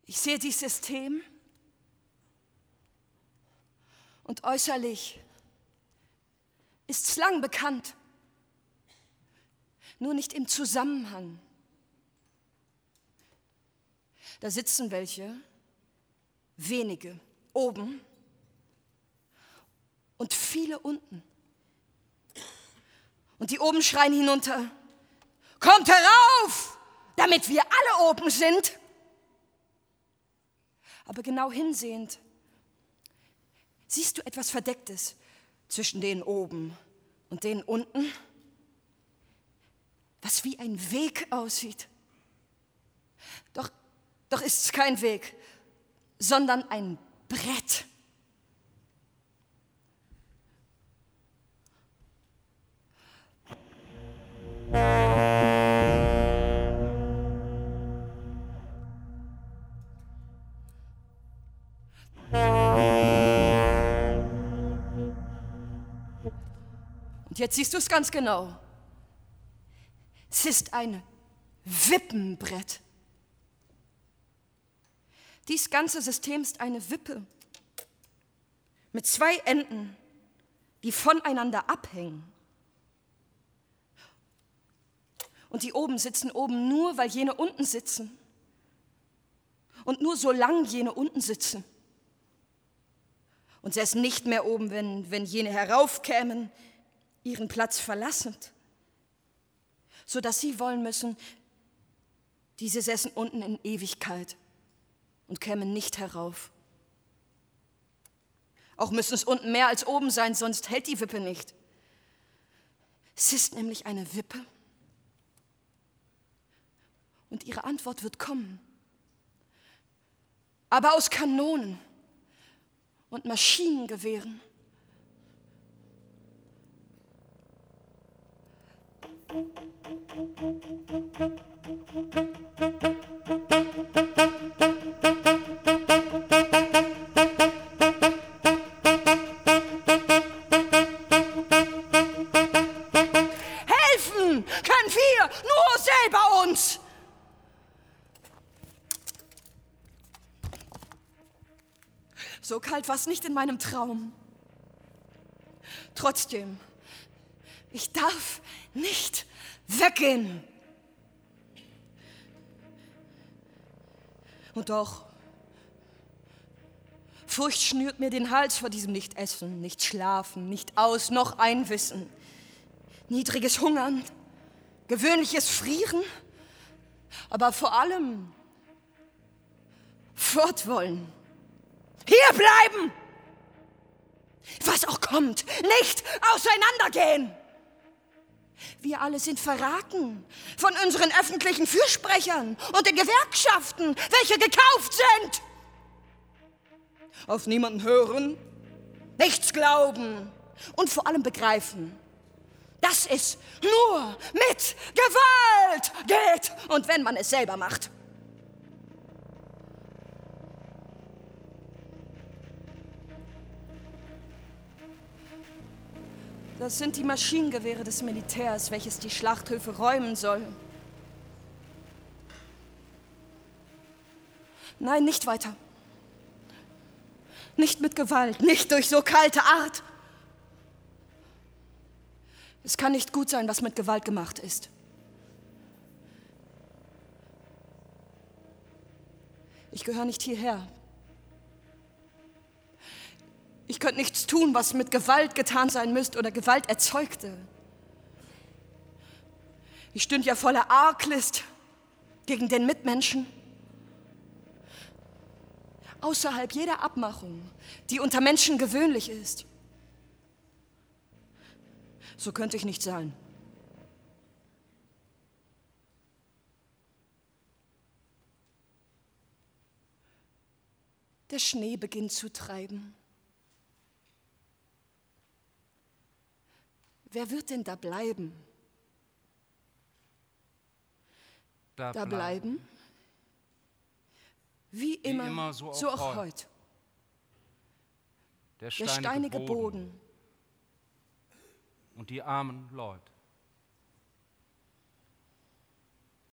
Ich sehe dieses System und äußerlich ist es lang bekannt, nur nicht im Zusammenhang. Da sitzen welche, wenige oben und viele unten. Und die oben schreien hinunter: Kommt herauf, damit wir alle oben sind. Aber genau hinsehend siehst du etwas Verdecktes zwischen denen oben und denen unten, was wie ein Weg aussieht. Doch ist es kein Weg, sondern ein Brett. Und jetzt siehst du es ganz genau. Es ist ein Wippenbrett. Dies ganze System ist eine Wippe mit zwei Enden, die voneinander abhängen. Und die oben sitzen oben nur, weil jene unten sitzen. Und nur solange jene unten sitzen. Und säßen nicht mehr oben, wenn jene heraufkämen, ihren Platz verlassend. Sodass sie wollen müssen, diese säßen unten in Ewigkeit und kämen nicht herauf. Auch müssen es unten mehr als oben sein, sonst hält die Wippe nicht. Es ist nämlich eine Wippe. Und ihre Antwort wird kommen. Aber aus Kanonen und Maschinengewehren. Helfen können wir nur selber uns. So kalt war es nicht in meinem Traum. Trotzdem, ich darf nicht weggehen. Und doch, Furcht schnürt mir den Hals vor diesem Nicht-Essen, nicht Schlafen, nicht Aus, noch Einwissen. Niedriges Hungern, gewöhnliches Frieren, aber vor allem fortwollen. Hier bleiben! Was auch kommt, nicht auseinandergehen! Wir alle sind verraten von unseren öffentlichen Fürsprechern und den Gewerkschaften, welche gekauft sind. Auf niemanden hören, nichts glauben und vor allem begreifen, dass es nur mit Gewalt geht und wenn man es selber macht. Das sind die Maschinengewehre des Militärs, welches die Schlachthöfe räumen soll. Nein, nicht weiter. Nicht mit Gewalt, nicht durch so kalte Art. Es kann nicht gut sein, was mit Gewalt gemacht ist. Ich gehöre nicht hierher. Ich könnte nichts tun, was mit Gewalt getan sein müsste oder Gewalt erzeugte. Ich stünde ja voller Arglist gegen den Mitmenschen. Außerhalb jeder Abmachung, die unter Menschen gewöhnlich ist. So könnte ich nicht sein. Der Schnee beginnt zu treiben. Wer wird denn da bleiben? Da bleiben? Wie immer so auch heute. Der steinige Boden und die armen Leute.